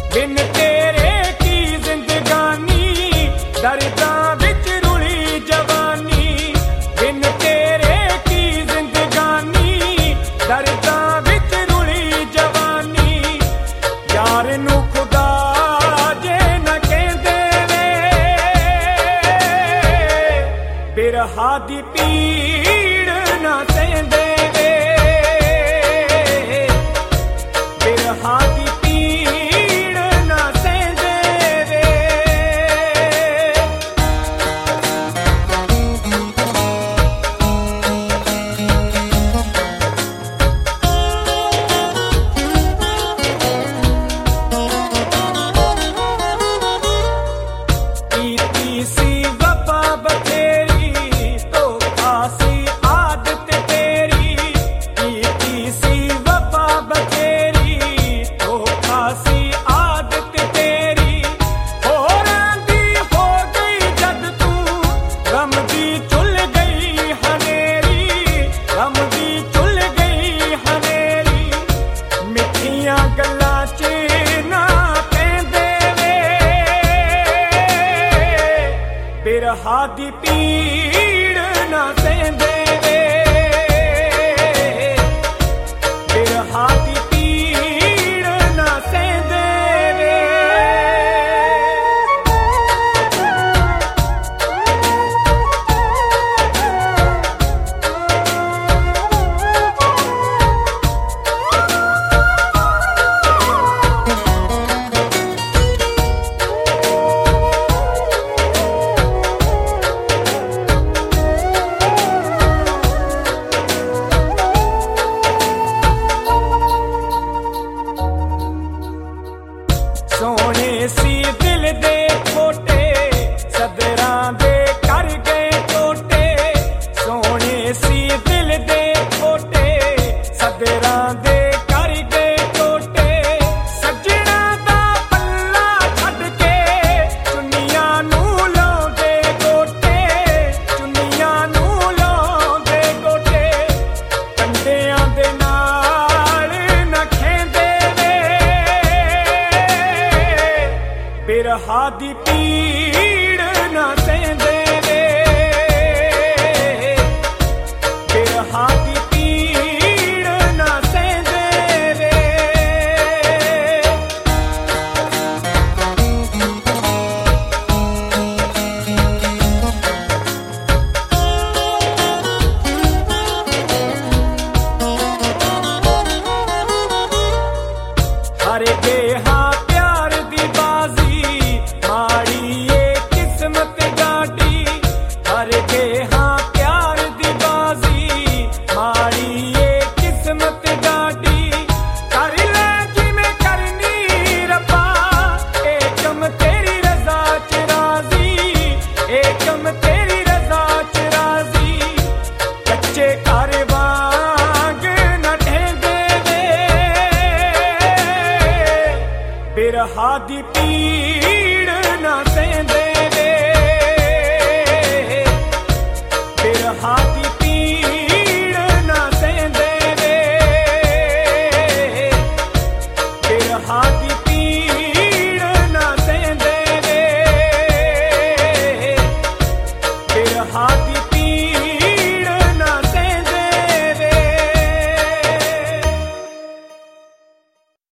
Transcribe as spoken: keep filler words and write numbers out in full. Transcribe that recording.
बिन तेरे की जिंदगानी दर्दां विच रुली जवानी, बिन तेरे की जिंदगानी दर्दां विच रुली जवानी। यार नू खुदा जे न कहंदे वे, बिरहा दी पीड़ ना सहंदे वे, बिरहा दी पीड़ ना सहंदे वे। कीती सी वफा बथेरी तो खासी आदत तेरी, कीती सी वफा बथेरी तो खासी आदत तेरी। होरां दी हो गई जद तू गम दी चुल गई हनेरी, गम दी चुल गई हनेरी। मिठियां गल्लां च ना पैंदे वे, बिरहा दी पीड़ ना सहंदे वे, बिरहा दी पीड़ ना सहंदे वे। सोने सी दिल दे खोटे सदरां दे कर गए टोटे, सोने सी दिल दे खोटे सदरां दे कर गए टोटे। सजना दा पल्ला छड्ड के चुन्नियां नू लाउंदे गोटे, चुन्नियां नू लाउंदे गोटे। कंडियां दे नाल ना खेंदे वे, बिरहा दी पीड़ ना सहंदे वे, बिरहा दी पीड़ ना सहंदे वे। हर गे हाँ प्यार दी बाजी माड़ी ये किस्मत गाड़ी, हर गे हाँ प्यार दी बाजी माड़ी ये किस्मत गाड़ी। कर ले जिमें करनी रब्बा एकम तेरी रजा च राजी, एकम तेरी रजा च राजी। कच्चे घर वांग न ढेंदे वे, बिरहा दी पीड़ ना सहंदे वे, बिरहा दी पीड़ ना सहंदे वे, बिरहा दी पीड़ ना सहंदे वे, बिरहा